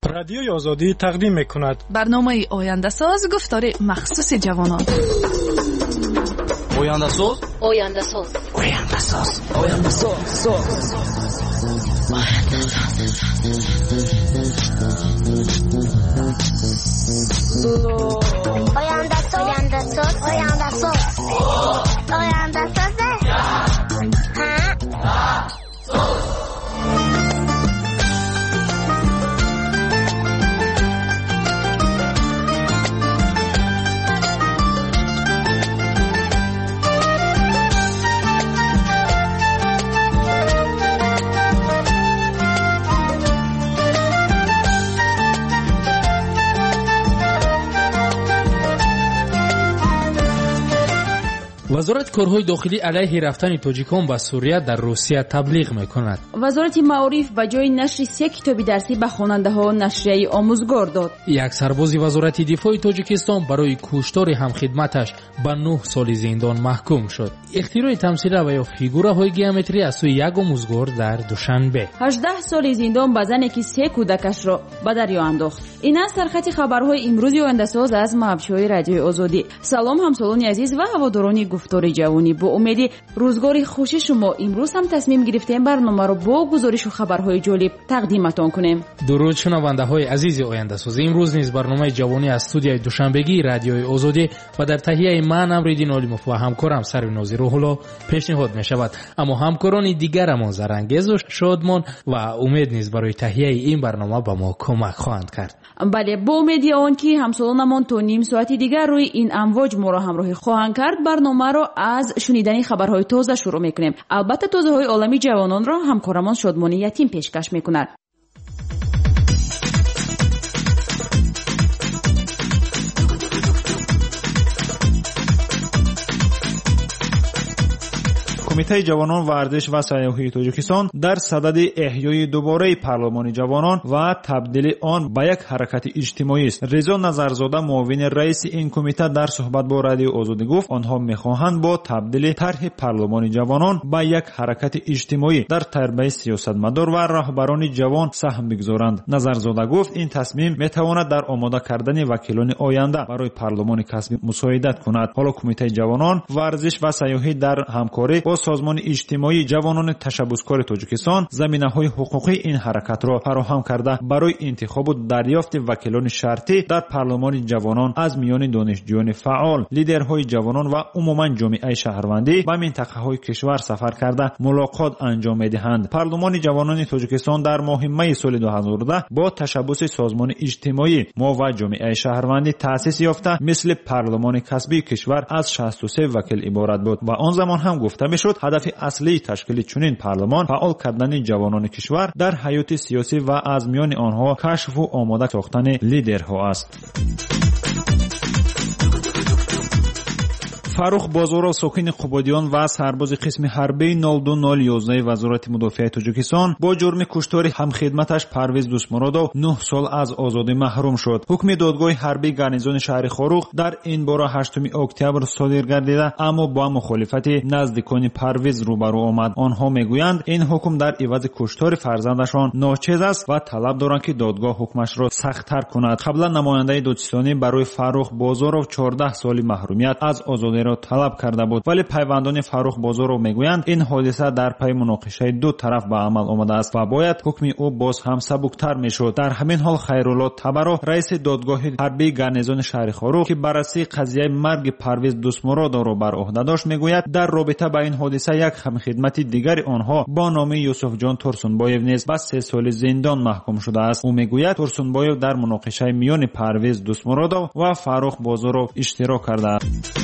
رادیوی آزادی تقدیم می‌کند برنامه آینده ساز گفتار مخصوص جوانان. آینده ساز آینده ساز آینده ساز آینده ساز آینده ساز آینده ساز آینده ساز آینده ساز وزارت کارهای داخلی علیه رفتن تاجیکان به سوریه در روسیه تبلیغ میکند. وزارت معارف به جای نشر 3 کتاب درسی به خواننده‌ها نشریه آموزگار داد. یک سرباز وزارت دفاع تاجیکستان برای کشتار همخدمتش به 9 سال زندان محکوم شد. اختراع تمثیل و یا فیگورهای گئومتری از سوی یک آموزگار در دوشنبه. 18 سال زندان به زنی که 3 کودکش را به دریا انداخت. این است سرخط خبرهای امروز آینده ساز از محبشهای رادیوی آزادی. سلام همسالان عزیز و هواداران گفتار جوانی، با امید روزگار خوش شما امروز هم تصمیم گرفتیم برنامه رو با گزارش و خبرهای جالب تقدیمتان کنیم. درود شنونده های عزیز آینده ساز، امروز نیز برنامه جوانی از استودیوی دوشنبگی رادیوی آزادی و در تهیه من امریدین علیموف و همکارم سرویناز روح الله پیشنهاد می شود. اما همکاران دیگرمان زرانگیز و شادمان و امید نیز برای تهیه این برنامه به ما کمک خواهند کرد. بله، با امید آن که همسالانمان تا نیم ساعت دیگر روی این امواج ما را همراهی خواهند کرد، برنامه را از شنیدن خبرهای تازه شروع میکنیم. البته تازه های عالمی جوانان را همکارمان شادمانی یتیم پیشکش میکند. کمیته جوانان ورزش و سیاحی تاجیکستان در صدد احیای دوباره پارلمان جوانان و تبدیل آن به یک حرکت اجتماعی است. رضا نظرزاده معاون رئیس این کمیته در صحبت با رادیو آزادی گفت آنها میخواهند با تبدیل طرح پارلمان جوانان به یک حرکت اجتماعی در تربیت سیاستمدار و رهبران جوان سهم بگذارند. نظرزاده گفت این تصمیم میتواند در آماده کردن وکیلان آینده برای پارلمان کسبی مساعدت کند. حالا کمیته جوانان ورزش و سیاحی در همکاری با سازمان اجتماعی جوانان تشبثکار تاجیکستان زمینه‌های حقوقی این حرکت را فراهم کرده برای انتخاب و دریافت وکیلان شرطی در پارلمان جوانان از میان دانشجویان فعال، لیدرهای جوانان و عموما جامعه شهروندی به منطقه‌های کشور سفر کرده ملاقات انجام می‌دهند. پارلمان جوانان تاجیکستان در ماه می سال 2010 با تشبث سازمان اجتماعی ما و جامعه شهروندی تأسیس یافته مثل پارلمان کسبی کشور از 63 وکیل عبارت بود و آن زمان هم گفته میشد هدف اصلی تشکیل چنین پارلمان فعال کردن جوانان کشور در حیات سیاسی و از میان آنها کشف و آماده ساختن لیدرها است. فاروق بازارов ساکن قبادیان و سرباز قسم حربی 02011 وزارت مدافع تاجیکستان با جرم کشتار همخدمتش پرویز دوستمرادov 9 سال از آزادی محروم شد. حکم دادگاه حربی گارنیزون شهر خاروق در این باره 8 اکتبر صادر گردیده اما با مخالفت نزدیکان پرویز روبرو آمد. آنها میگویند این حکم در عوض کشتار فرزندشان ناچیز است و طلب دارند که دادگاه حکمش را سخت‌تر کند. قبلا نماینده دادستانی برای فاروق بازارov 14 سال محرومیت از آزادی را طلب کرده بود، ولی پیوندان فاروق بازارov میگویند این حادثه در پی مناقشه دو طرف به عمل آمده است و باید حکم او باز هم سبکتر میشد. در همین حال خیرالله تبرو رئیس دادگاه حربی گارنیزون شهر خاروق که بررسی قضیه مرگ پرویز دوستمرادov را بر عهده داشت میگوید در رابطه با این حادثه یک همخدمت دیگر آنها با نام یوسف جان تورسونبایو نیز به 3 سال زندان محکوم شده است. او میگوید تورسونبایو در مناقشه میان پرویز دوستمرادov و فاروق بازارov اشتراک کرده است.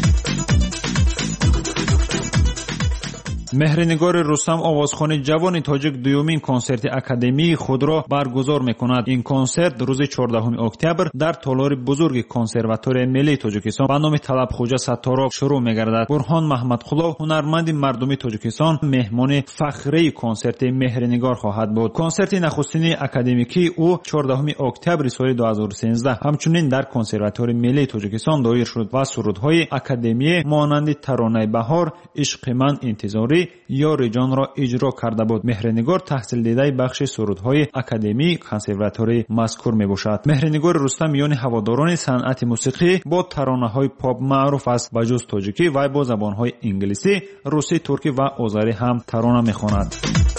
مهرنگار رستم آوازخوان جوان تاجیک دومین کنسرت اکادمی خود را برگزار میکند. این کنسرت روز 14 اکتبر در تالار بزرگ کنسرواتوری ملی تاجیکستان به نام طلب خوجا ستارov شروع میگردد. برهان محمدقلو هنرمند مردمی تاجیکستان مهمان فخری کنسرت مهرنگار خواهد بود. کنسرت نخستین اکادمیکی او 14 اکتبر سال 2013 همچنین در کنسرواتوری ملی تاجیکستان دایر شد و سرودهای اکادمی مانند ترانه بهار، عشق من انتظاری اداری یاری جان را اجرا کرده بود. مهرنگار تحصیل دیده بخش سرودهای اکادمی کنسرواتوری مذکور میباشد. مهرنگار رستم میان هواداران صنعت موسیقی با ترانه‌های پاپ معروف است. به جز تاجیکی وی با زبان‌های انگلیسی، روسی، ترکی و آذری هم ترانه میخواند.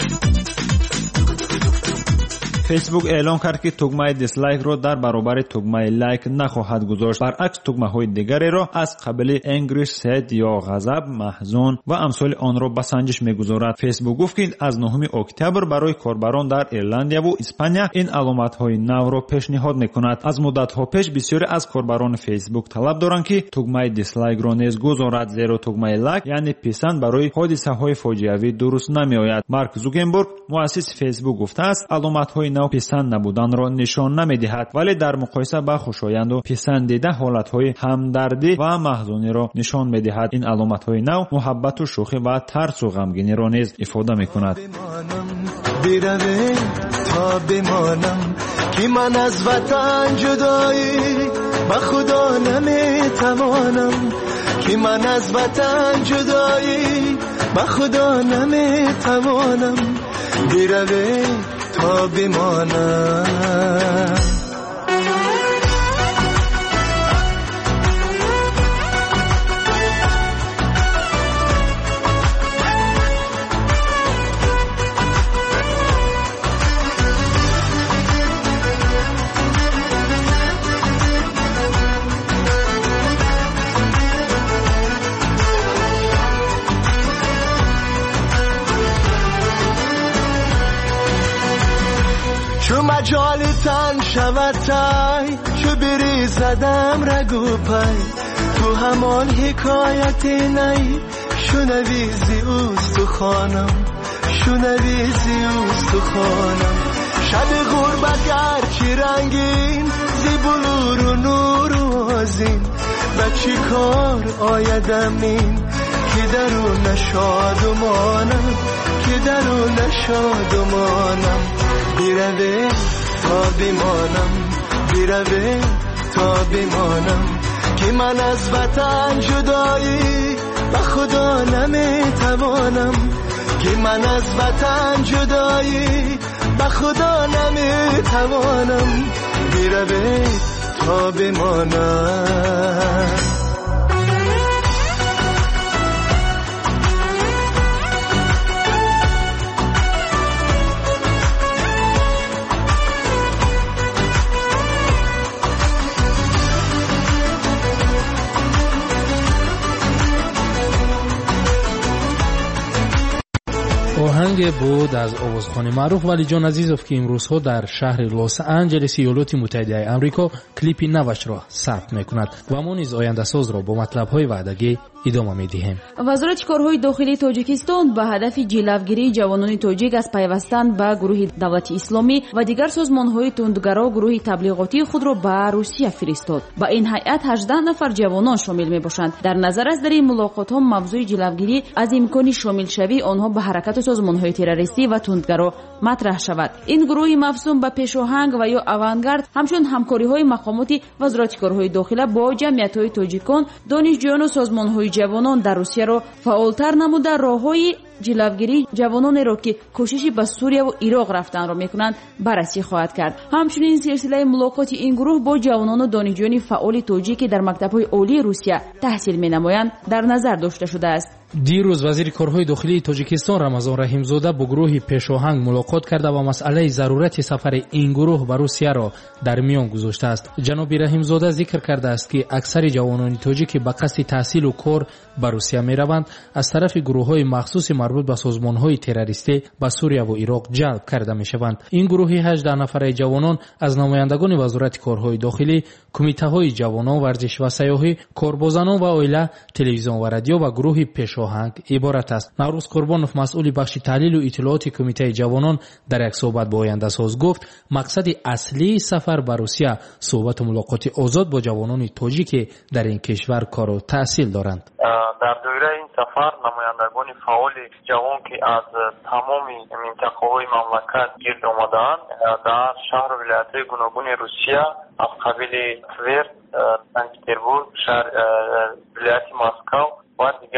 فیسبوک اعلام کرد که تگمه دیسلایک را در برابر تگمه لایک نخواهد گذاشت. برعکس تگمه های دیگری را از قبیل انگریش، سد یا غضب، محزون و امثال آن را به سنجش میگذارد. فیسبوک گفت که از 9 اکتبر برای کاربران در ایرلندیا و اسپانیا این علامت های نو را پیشنهاد میکند. از مدت ها پیش بسیاری از کاربران فیسبوک طلب دارند که تگمه دیسلایک را نیز گذارد، زیرا تگمه لایک یعنی پسند برای حادثه های فاجعه‌ای درست نمیآید. مارک زوکربرگ مؤسس فیسبوک گفته است علامت های نو پسند نبودن را نشان نمیدهد، ولی در مقایسه با خوشایند و پسندیده حالتهای همدردی و محزونی را نشان میدهد. این علامت‌های نو محبت و شوخی و ترس و غمگینی را نیز افاده میکند. تا بمانم که من از وطن جدایی با خدا نمیتوانم، که من از وطن جدایی با خدا نمیتوانم، بروی تا بمانم. چو مجال تن شود تای، چو بری زدم رگو پای، تو همان حکایت نی، شنویزی اوست تو خانم، شنویزی اوست تو خانم. شب غربت گرچه رنگین، زی بلور و نور و آزین، و چی کار آیدم این که درو نشاد و مانم، که درو نشاد و مانم. بیروه تا بمانم، بیروه تا بمانم، که من از وطن جدایی و خدا نمیتوانم، که من از وطن جدایی و خدا نمیتوانم، بیروه تا بمانم. آهنگ بود از آوازخوان معروف ولی جان عزیزوف که امروزها در شهر لس آنجلس ایالات متحده آمریکا کلیپی نوش را ثبت میکند و ما نیز آینده ساز را با مطلب‌های وعدگی ادامه میدهیم. وزارت کارهای داخلی تاجیکستان به هدف جلوگیری جوانان تاجیک از پیوستن به گروه دولت اسلامی و دیگر سازمان‌های تندگرا گروه تبلیغاتی خود را به روسیه فرستاد. با این هیئت 18 نفر جوانان شامل میباشند. در نظر است در این ملاقات‌ها موضوع جلوگیری از امکان شامل شوی آنها به حرکت سازمان‌های تروریستی و تندگرا مطرح شود. این گروه مفهوم به پیشاهنگ و یا اوانگارد همچون همکاری‌های مقامات وزارت کارهای داخلی با جمعیت‌های تاجیکان، دانشجویان و سازمان‌های جوانان در روسیه را فعالتر نموده راه‌های جلوگیری جوانان را که کوششی به سوریه و عراق رفتن را میکنند بررسی خواهد کرد. همچنین سلسله ملاقات این گروه با جوانان و دانشجویان فعال تاجیکی در مکتب‌های عالی روسیه تحصیل می‌نمایند در نظر داشته شده است. دیروز وزیر کارهای داخلی تاجیکستان رمضان رحیمزاده با گروه پیشاهنگ ملاقات کرده و مسئله ضرورت سفر این گروه به روسیه را در میان گذاشته است. جناب رحیمزاده ذکر کرده است که اکثر جوانان تاجیک به قصد تحصیل و کار به روسیه می‌روند از طرف گروه‌های مخصوص مربوط به سازمان‌های تروریستی به سوریه و عراق جلب کرده می‌شوند. این گروه 18 نفره جوانان از نمایندگان وزارت کارهای داخلی، کمیته‌های جوانان، ورزش و سیاحی، کاربازان و عائله، تلویزیون و رادیو و گروه پیشاهنگ عبارت است. نوروز قربانوف مسئول بخش تحلیل و اطلاعات کمیته جوانان در یک صحبت با آینده ساز گفت مقصد اصلی سفر به روسیه صحبت و ملاقات آزاد با جوانان تاجیک در این کشور کار و تحصیل دارند. در دوره این سفر نمایندگان فعال جوان که از تمام منطقه‌های مملکت گرد آمدند در شهر و ولایت‌های گوناگون روسیه از قبیل تور، سنت پترزبورگ، ولایت مسکو و دیگر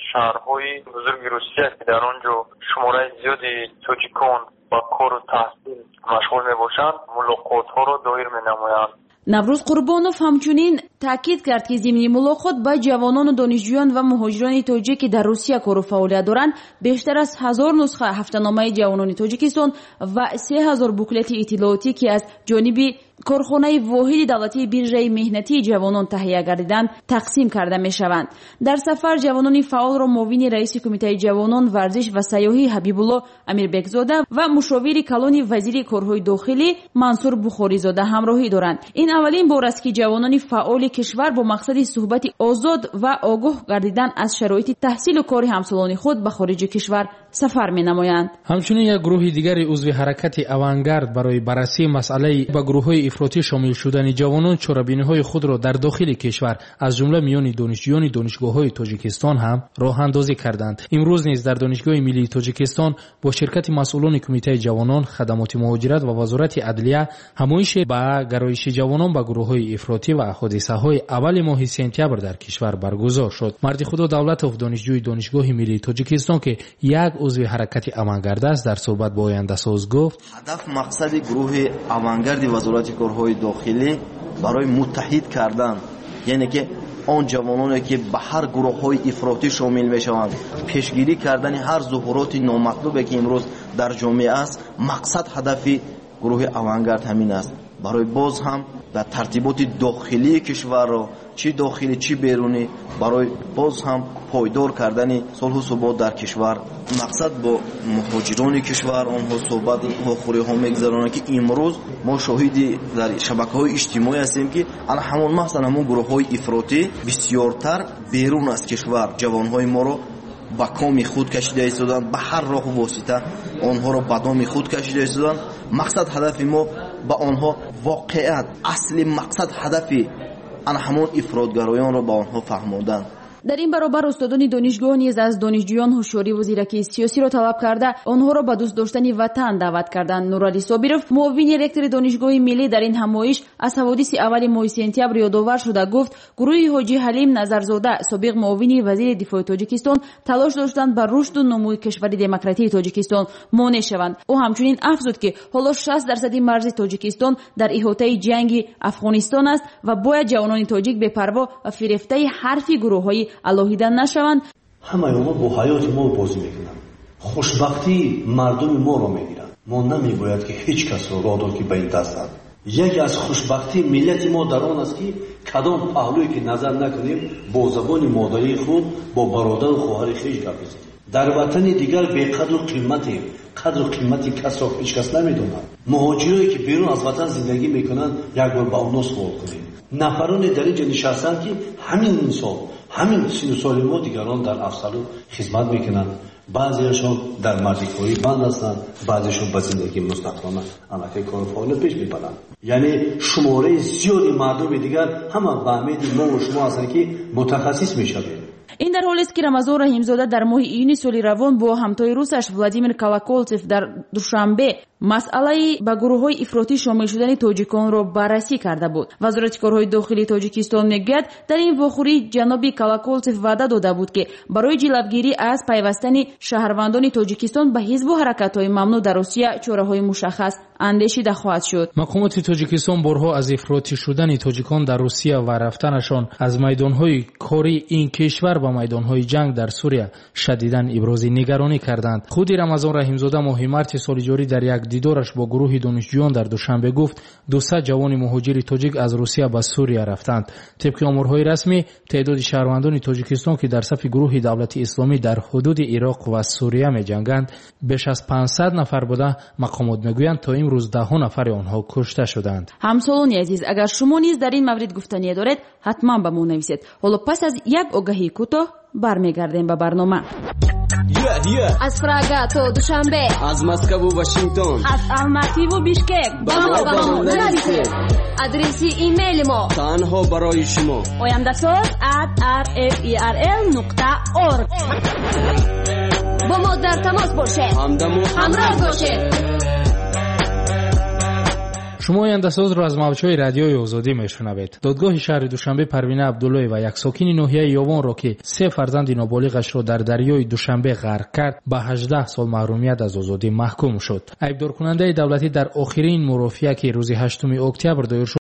шаҳрҳои бузурги русия ки дар он ҷо шумораи зиёди тоҷикон ба кору таҳсил машғул мебошанд, мулоқотҳоро доир менамоянд. наврӯз қурбонов ҳамчунин таъкид кард ки зимни мулоқот ба ҷавонону донишҷӯён ва муҳоҷирони тоҷик ки дар русия кору фаъолият доранд бештар аз 1000 нусха ҳафтаномаи ҷавонони тоҷикистон ва 3000 буклети иттилоотӣ ки аз ҷониби корхонаи воҳиди давлатии биржаи меҳнатии ҷавонон таҳия гардиданд тақсим карда мешаванд. дар сафар ҷавонони фаъолро муовини раиси кумитаи ҷавонон варзиш ва сайёҳӣ ҳабибулло амирбекзода ва мушовири калони вазири корҳои дохилӣ мансур бухоризода ҳамроҳӣ доранд. ин аввалин бор аст ки ҷавонони фаъоли кишвар бо мақсади суҳбати озод ва огоҳ гардидан аз шароити таҳсилу кори ҳамсолони худ ба хориҷи кишвар сафар менамоянд. ҳамчунин як гурӯҳи дигари узви ҳаракати авангард барои баррасии масъалаи ба гурӯҳҳои ифротӣ шомил шудани ҷавонон чорабиниҳои худро дар дохили кишвар аз ҷумла миёни донишҷӯёни донишгоҳҳои тоҷикистон ҳам роҳандозӣ карданд. имрӯз низ дар донишгоҳи миллии тоҷикистон бо ширкати масъулони кумитаи ҷавонон, хадамоти муҳоҷират ва вазорати адлия ҳамоиши ба гароиши ҷавонон ба гурӯҳҳои ифротӣ ва ҳодисаҳои аввали моҳи сентябр дар кишвар баргузор шуд. марди худо давлатов донишҷӯи донишгоҳи миллии тоҷикистон ки як узви ҳаракати авангард аст дар суҳбат бо ояндасоз гуфт: ҳадаф мақсади гурӯҳи авангарди вазорати корҳои дохилӣ барои муттаҳид кардан, яъне ки он ҷавононе ки ба ҳар гурӯҳҳои ифротӣ шомил мешаванд, пешгирӣ кардани ҳар зуҳуроти номатлубе ки имрӯз дар ҷомеа аст. мақсад ҳадафи гурӯҳи авангард ҳамин аст, барои боз ҳам дар тартиботи дохилии кишварро чӣ дохилӣ чӣ берунӣ барои боз ҳам пойдор кардани солҳу собот дар кишвар. мақсад бо муҳоҷирони кишвар онҳо суҳбат охӯриҳо мегзаронанд ки имрӯз мо шоҳиди дар шабакаҳои иҷтимоӣ ҳастем ки ана ҳамон махсан ҳамон гурӯҳҳои ифротӣ бисёртар берун аз кишвар ҷавонҳои моро ба коми худ кашида истоданд, ба ҳар роҳу восита онҳоро ба доми худ кашида истоданд. мақсад ҳадафи мо ба онҳо воқеат асли мақсад ҳадафи ана ҳамон ифротгароёнро ба онҳо фаҳмодан. дар ин баробар устодони донишгоҳ низ аз донишҷӯён ҳушёриву зиракии сиёсиро талаб карда онҳоро ба дӯст доштани ватан даъват карданд. нуралӣ собиров муовини ректори донишгоҳи миллӣ дар ин ҳамоиш аз ҳаводиси аввали моҳи сентябр ёдовар шуда гуфт гурӯҳи ҳоҷӣ ҳалим назарзода собиқ муовини вазири дифои тоҷикистон талош доштанд ба рушду номӯи кишвари демократии тоҷикистон монеъ шаванд. ӯ ҳамчунин афзуд ки ҳоло 60% марзи тоҷикистон дар иҳотаи ҷанги афғонистон аст ва бояд ҷавонони тоҷик бепарво ва фирефтаи ҳарфи гурӯҳҳои алоҳида нашаванд. ҳамаи онҳо бо ҳаёти мо бозӣ мекунанд, хушбахтии мардуми моро мегиранд. мо намебояд ки ҳеҷ касро родор ки ба ин дастанд. яке аз хушбахтии миллати мо дар он аст ки кадом паҳлӯе ки назар накунем бо забони модарии худ бо бародару хоҳари хеш гап бизанем. дар ватани дигар беқадру қиматем, қадру қимати касро ҳеҷ кас намедонад. муҳоҷирое ки берун аз ватан зиндагӣ мекунанд як бор ба онҳо суол кунем. нафароне дар ин ҷо нишастанд ки ҳамин инсон ҳамин сину соли мо дигарон дар афсалу хизмат мекунанд. баъзеашон дар мардикорӣ банд ҳастанд, баъзеашон ба зиндагии мустақилона амакай кору фаъолият пеш мебаранд. яъне шумораи зиёди мардуми дигар ҳама ба амеди мову шумо ҳастанд ки мутахассис мешавем. ин дар ҳолест ки рамазон раҳимзода дар моҳи июни соли равон бо ҳамтои русаш владимир колоколцев дар душанбе масъалаи ба гурӯҳҳои ифротӣ шомил шудани тоҷиконро баррасӣ карда буд. вазорати корҳои дохилии тоҷикистон мегӯяд дар ин вохӯрӣ ҷаноби колоколцев ваъда дода буд ки барои ҷилавгирӣ аз пайвастани шаҳрвандони тоҷикистон ба ҳизбу ҳаракатҳои мамнӯъ дар русия чораҳои мушаххас андешида хоҳад шуд. мақомоти тоҷикистон борҳо аз ифротӣ шудани тоҷикон дар русия ва рафтанашон аз майдонҳои кори ин кишвар ба майдонҳои ҷанг дар сурия шадидан ибрози нигаронӣ карданд. худи рамазон раҳимзода моҳи марти соли ҷорӣ дар як дидораш бо гурӯҳи донишҷӯён дар душанбе гуфт 200 ҷавони муҳоҷири тоҷик аз русия ба сурия рафтанд. тибқи омурҳои расмӣ теъдоди шаҳрвандони тоҷикистон ки дар сафи гурӯҳи давлати исломӣ дар ҳудуди ироқ ва сурия меҷанганд беш аз 500 нафар буда мақомот мегӯянд то имрӯз даҳҳо нафари онҳо кушта шуданд. ҳамсолони азиз, агар шумо низ дар ин маврид гуфтание доред ҳатман ба мо нависед. ҳоло пас аз як огаҳии кӯтоҳ бармегардем ба барнома. аз Прага то Душанбе, аз Москву Вашингтон, аз Алмативу Бишкек ба мо нависед. адреси имейли мо танҳо барои шумо oyandasoz@rferl.org. бо мо дар тамос бошед, ҳамроҳ бошед. شما آینده‌ساز را از موج‌های رادیوی آزادی میشنوید. دادگاه شهر دوشنبه پروینه عبدالله و یک ساکن ناحیه یاوان را که 3 فرزند نابالغش را در دریای دوشنبه غرق کرد به 18 سال محرومیت از آزادی محکوم شد. ایبدار کننده دولتی در آخرین مرافعه که روز 8 اکتبر دایر شد